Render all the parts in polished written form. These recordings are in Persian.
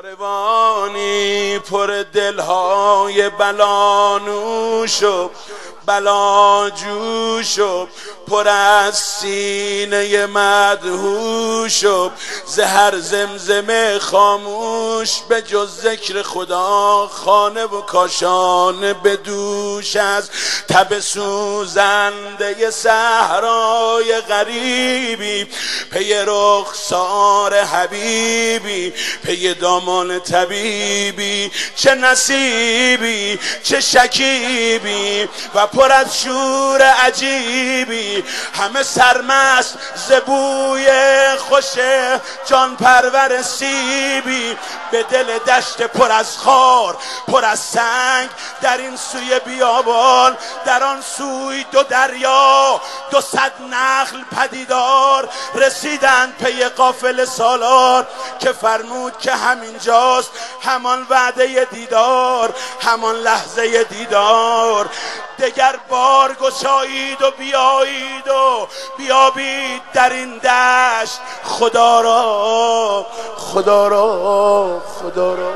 کاروانی پر دلهای بلانوش و بلاجوش و پر از سینه مدهوش و زهر زمزمه خاموش به جز ذکر خدا خانه و کاشانه به دوش از تب سوزنده صحرای غریبی پی رخسار حبیبی پی دامان طبیبی چه نصیبی چه شکیبی و پر از شور عجیبی همه سرمست زبوی خوش جان پرور سیبی به دل دشت پر از خار پر از سنگ در این سوی بیابان در آن سوی دو دریا 200 نخل پدیدار رسیدند پی قافله سالار که فرمود که همینجاست همان وعده دیدار همان لحظه دیدار دگر بار گشایید و بیایید و بیابید در این دشت خدا را خدا را خدا را.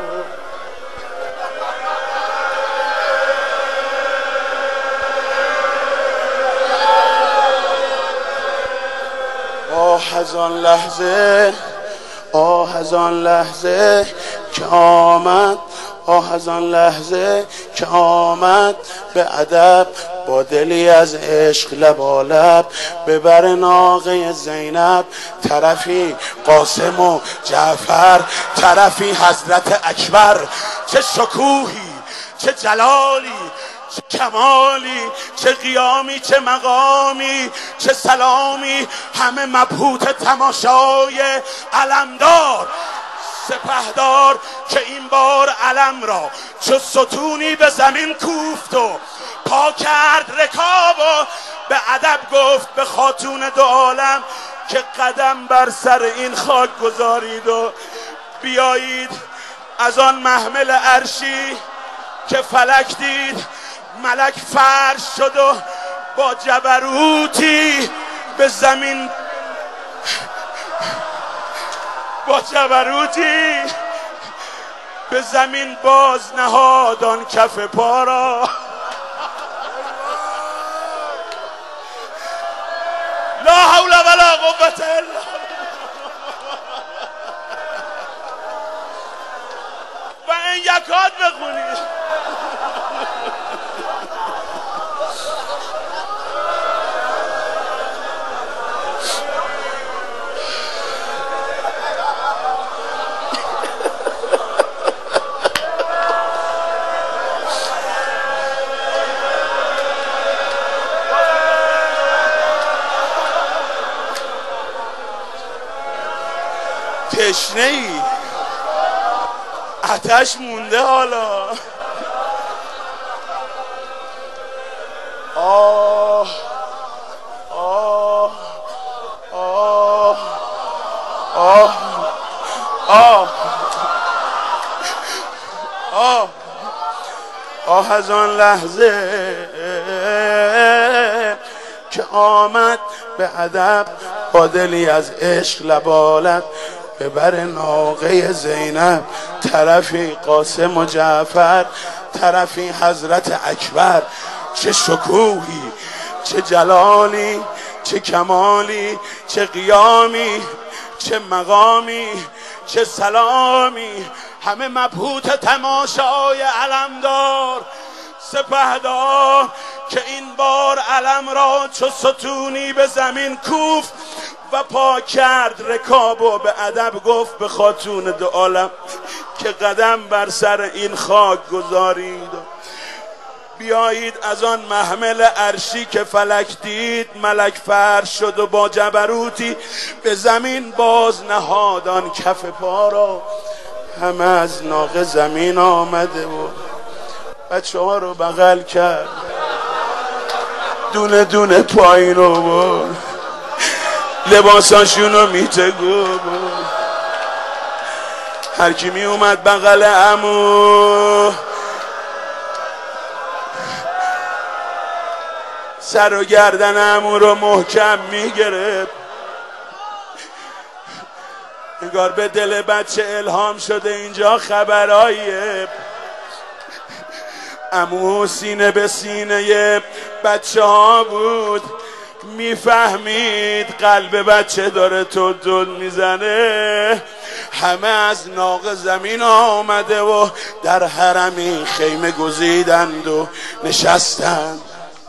آه از آن لحظه آه از آن لحظه که آمد آه از آن لحظه که آمد به ادب با دلی از عشق لبالب ببر ناقه زینب طرفی قاسم و جعفر طرفی حضرت اکبر چه شکوهی چه جلالی چه کمالی چه قیامی چه مقامی چه سلامی همه مبهوت تماشای علمدار سپهدار که این بار علم را چو ستونی به زمین کوفت و پا کرد رکاب و به ادب گفت به خاتون دو عالم که قدم بر سر این خاک گذارید و بیایید از آن محمل عرشی که فلک دید ملک فرش شد و با جبروتی به زمین با جبروتی به زمین باز نهاد آن کف پا را لا حول ولا قوة الا و این یکات بخونید تشنه ای آتش مونده حالا آه آه آه آه آه آه آه از آن لحظه که آمد به ادب با دلی از عشق لبالب ببر ناقه زینب طرفی قاسم و جعفر طرفی حضرت اکبر چه شکوهی چه جلالی چه کمالی چه قیامی چه مقامی چه سلامی همه مبهوت تماشای علمدار سپهدار که این بار علم را چو ستونی به زمین کوفت و پا کرد رکاب و به ادب گفت به خاتون دو عالم که قدم بر سر این خاک گذارید بیایید از آن محمل عرشی که فلک دید ملک فرش شد و با جبروتی به زمین باز نهاد آن کف پا را همه از ناقه زمین آمده و بچه ها رو بغل کرد دونه دونه پایین رو برد لباساشونو میتگو هر کی می اومد بغل عمو سر و گردن عمو رو محکم میگرفت انگار به دل بچه الهام شده اینجا خبرایه. عمو سینه به سینه بچه ها بود، میفهمید قلب بچه داره تود میزنه. همه از ناق زمین آمده و در حرمی خیمه گزیدند و نشستند.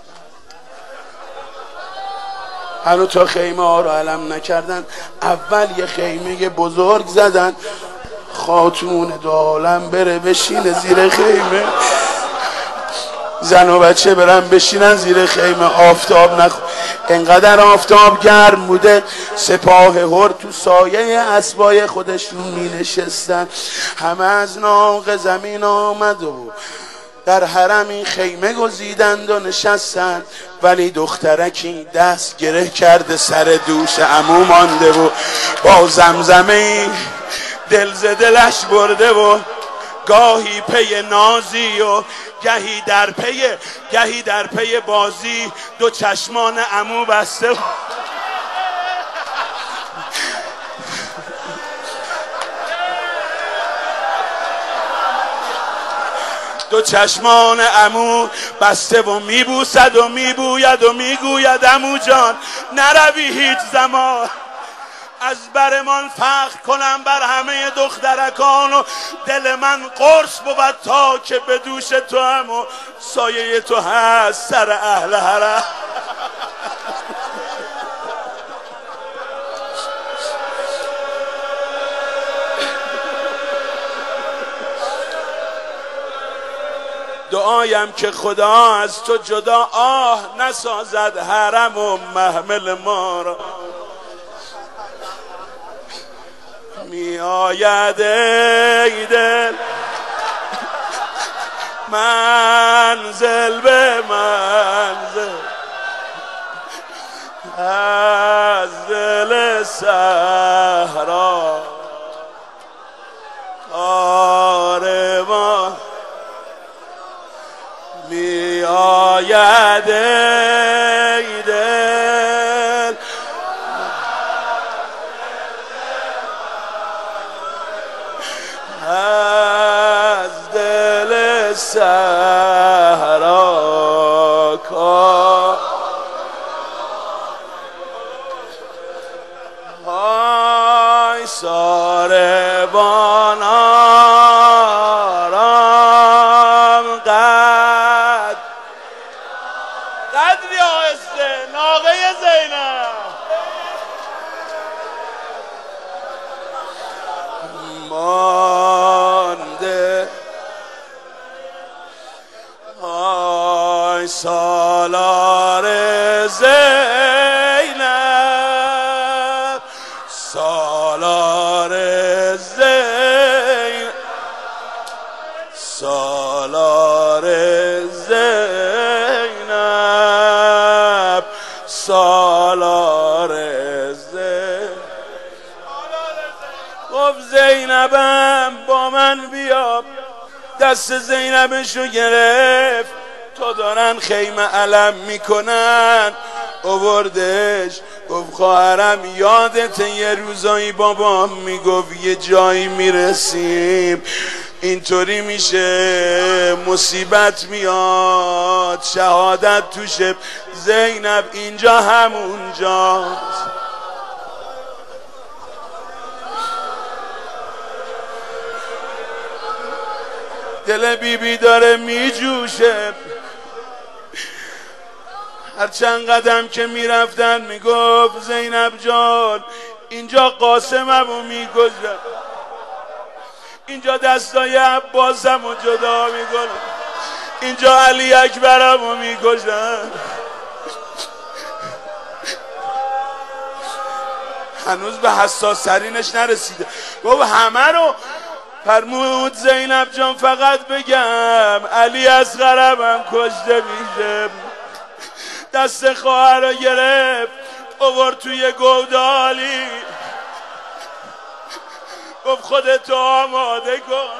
هنو تا خیمه ها رو علم نکردن، اول یه خیمه بزرگ زدن، خاتون دو عالم بره بشینه زیر خیمه، زن و بچه برن بشینن زیر خیمه، آفتاب انقدر آفتاب گرم بوده سپاه هر تو سایه اسبای خودشون می نشستن. همه از ناق زمین آمد و در حرمی خیمه گزیدند و نشستند. ولی دخترکی دست گره کرده سر دوش عمو مانده و با زمزمه دل ز دلش برده و گاهی پی نازی و گهی در پی بازی دو چشمان عمو بسته دو چشمان عمو بسته و میبوسد و میبوید و میگوید عمو جان نروی هیچ زمان، از برمان فخر کنم بر همه دخترکان و دل من قرص بود تا که به دوش تو هم و سایه تو هست سر اهل حرم. دعایم که خدا از تو جدا آه نسازد حرم و محمل ما را. می آید ای دل منزل به منزل از دل صحرا کاروان می آید ای دل از دل صحرا کار های ساربان آرام قدری آهسته ناقه زینب مانده های سالار زینب سالار زینب سالار زینب سالار زینب گفت زینبم با من بیا، دست زینبشو گرفت تا دارن خیمه علم میکنن آوردش. گفت خواهرم یادت یه روزایی بابام میگفت یه جایی میرسیم اینطوری میشه مصیبت میاد شهادت توشه. زینب اینجا همونجاست. دل بیبی داره میجوشه. هر چند قدم که میرفتن میگفت زینب جان اینجا قاسممو میگذرم، اینجا دستای عباسمو جدا میکنم، اینجا علی اکبرمو میکشن. هنوز به حساس ترینش نرسیده. گفت همه رو فرمود زینب جان فقط بگم علی اصغرم هم کشته میشه. دست خواهر رو گرفت آورد توی گودالی گفت خودتو آماده کن،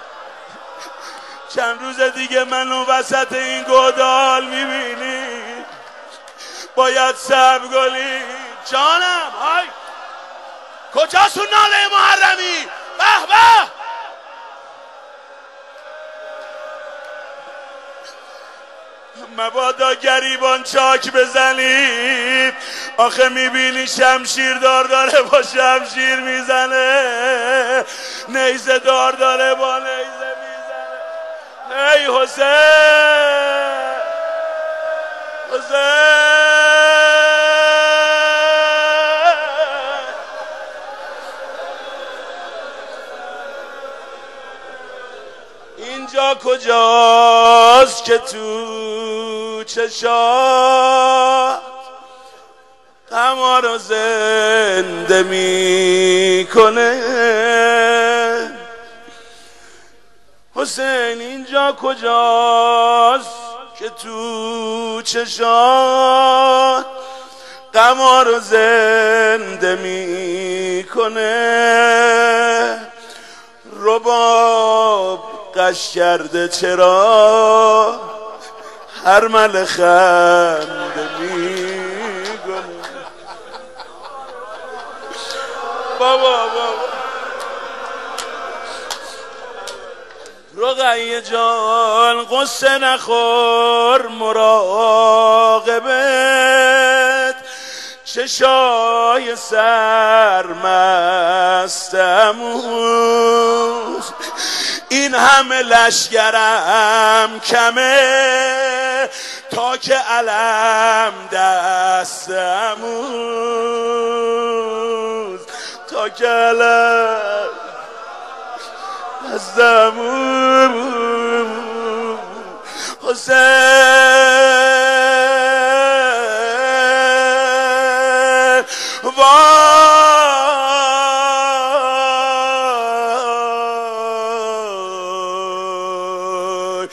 چند روز دیگه منو وسط این گودال میبینی، باید صبر کنی. جانم های کجاست اون ناله محرمی؟ به به مبادا گریبان چاک بزنید، آخه میبینی شمشیر دار داره با شمشیر میزنه، نیزه دار داره با نیزه میزنه. ای حسین حسین اینجا کجاست که تو چشات غما رو زنده میکنه؟ حسین اینجا کجاست که تو چشات غما رو زنده میکنه؟ رباب قش کرده چرا هر مل خنده میکنه؟ بابا رقیه جان قصه نخور، مراقبت چشای سرمستمون، این همه لشگرم کمه تا که علم دستمون، تا که علم دستمون. حسین وای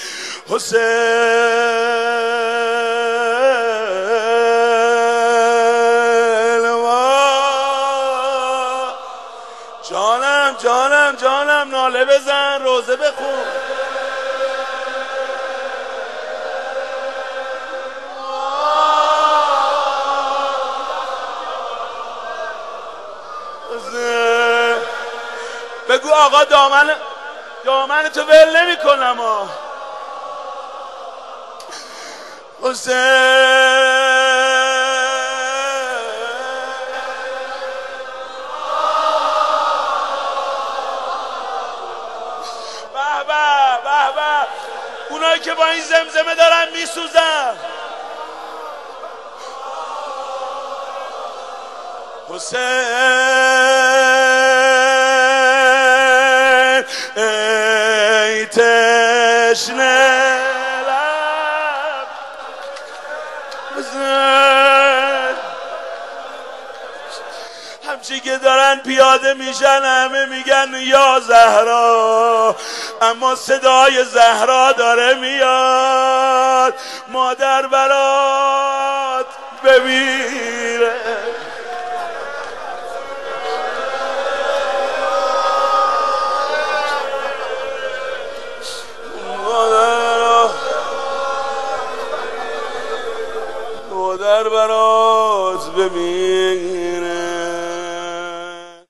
حسین وای جانم جانم جانم ناله بزن، روزه بخون. بگو آقا دامن تو ول نمی کنم. حسین به به به به اونایی که با این زمزمه دارن میسوزن. حسین ای تشنه لب، حسین همچی که دارن پیاده میشن همه میگن یا زهرا، اما صدای زهرا داره میاد، مادر برات بمیره. مادر برات بمیره.